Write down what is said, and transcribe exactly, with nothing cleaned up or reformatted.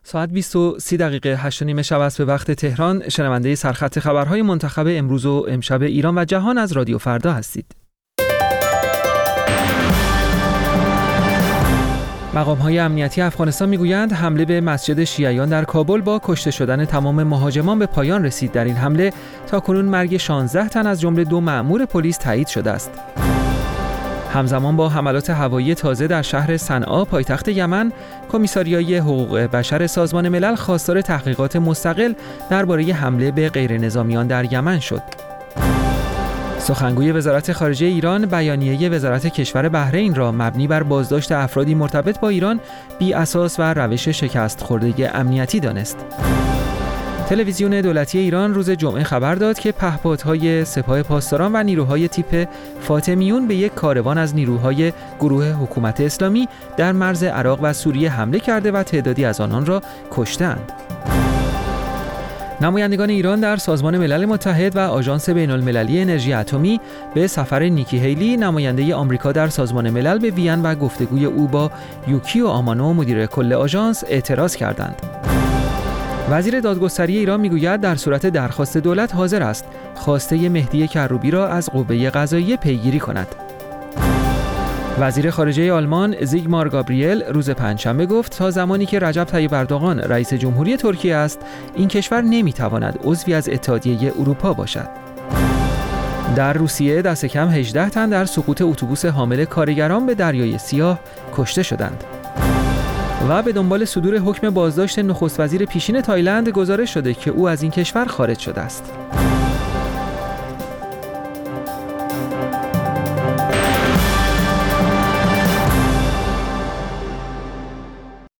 ساعت بیست و سی دقیقه هشت و نیم شب است به وقت تهران. شنونده سرخط خبرهای منتخب امروز و امشب ایران و جهان از رادیو فردا هستید. مقام‌های امنیتی افغانستان میگویند حمله به مسجد شیعیان در کابل با کشته شدن تمام مهاجمان به پایان رسید. در این حمله تاکنون مرگ شانزده تن از جمله دو مأمور پلیس تایید شده است. همزمان با حملات هوایی تازه در شهر صنعا پایتخت یمن، کمیساریای حقوق بشر سازمان ملل خواستار تحقیقات مستقل درباره حمله به غیرنظامیان در یمن شد. سخنگوی وزارت خارجه ایران بیانیه وزارت کشور بحرین را مبنی بر بازداشت افرادی مرتبط با ایران بی اساس و روش شکست خورده امنیتی دانست. تلویزیون دولتی ایران روز جمعه خبر داد که پهپادهای سپاه پاسداران و نیروهای تیپ فاطمیون به یک کاروان از نیروهای گروه حکومت اسلامی در مرز عراق و سوریه حمله کرده و تعدادی از آنان را کشتند. نمایندگان ایران در سازمان ملل متحد و آژانس بین‌المللی انرژی اتمی به سفر نیکی هیلی نماینده آمریکا در سازمان ملل به وین و گفتگوی او با یوکیو آمانو مدیر کل آژانس اعتراض کردند. وزیر دادگستری ایران میگوید در صورت درخواست دولت حاضر است خواسته مهدی کروبی را از قوه قضاییه پیگیری کند. وزیر خارجه آلمان زیگمار گابریل روز پنجشنبه گفت تا زمانی که رجب طیب اردوغان رئیس جمهوری ترکیه است، این کشور نمیتواند عضوی از اتحادیه اروپا باشد. در روسیه دست کم هجده تن در سقوط اتوبوس حامل کارگران به دریای سیاه کشته شدند. و به دنبال صدور حکم بازداشت نخست وزیر پیشین تایلند گزارش شده که او از این کشور خارج شده است.